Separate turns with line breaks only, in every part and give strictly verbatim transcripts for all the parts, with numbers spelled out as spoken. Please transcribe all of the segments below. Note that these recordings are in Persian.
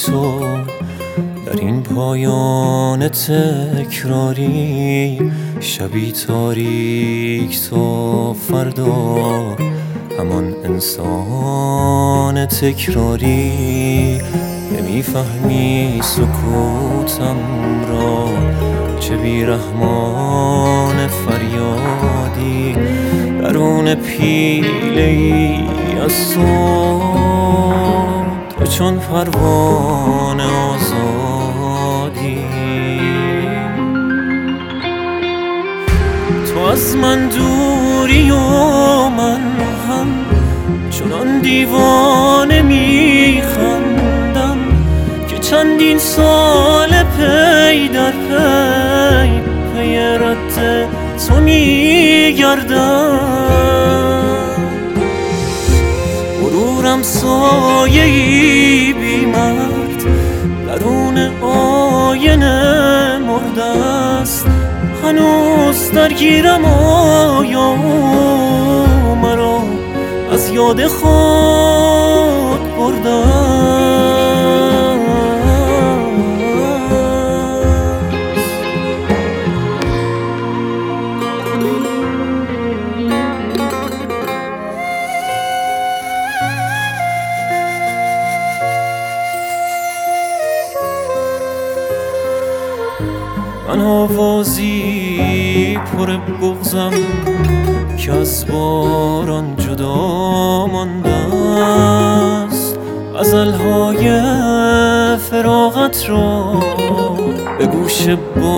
تو در این پایان تکراری، شبی تاریک تو فردا همان انسان تکراری. نمیفهمی سکوتم را چه بیرحمان فریادی، درون پیله ای از تو تو چون پروانه آزادی. تو از من دوری و من هم چنان دیوانه میخندم که چندین سال پی در پی پی رد تو میگردم. غرورم سایه‌ای بی مرد درون آینه مرده است، هنوز درگیرم آیا مرا از یاد خود بردم. من آوازی پر بغضم که از باران جدا مانده است، غزل‌های فراغت را به گوش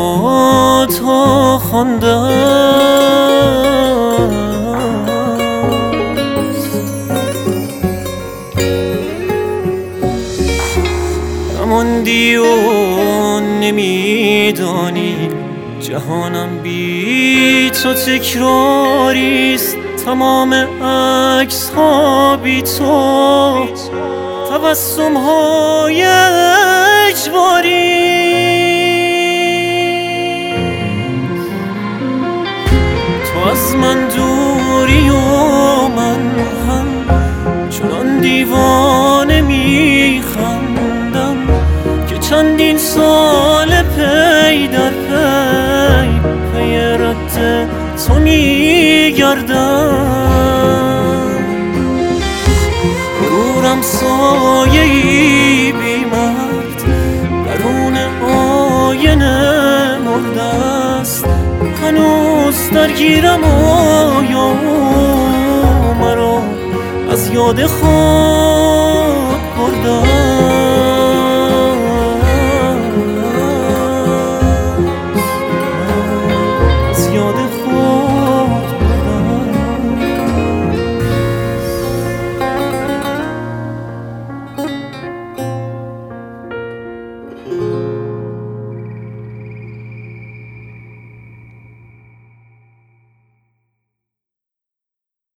بادها خوانده است. نماندی و نمیدانی جهانم بی تو تکراریست، تمام عکس ها بی تو تبسم های اجباری. تو از من دوری و من هم چنان دیوانه میخندم که چندین سال پی در پی پی رد تو میگردم. غرورم سایه‌ای بی مرد درون آینه مرده است، هنوز درگیرم آیا مرا از یاد خود بردم.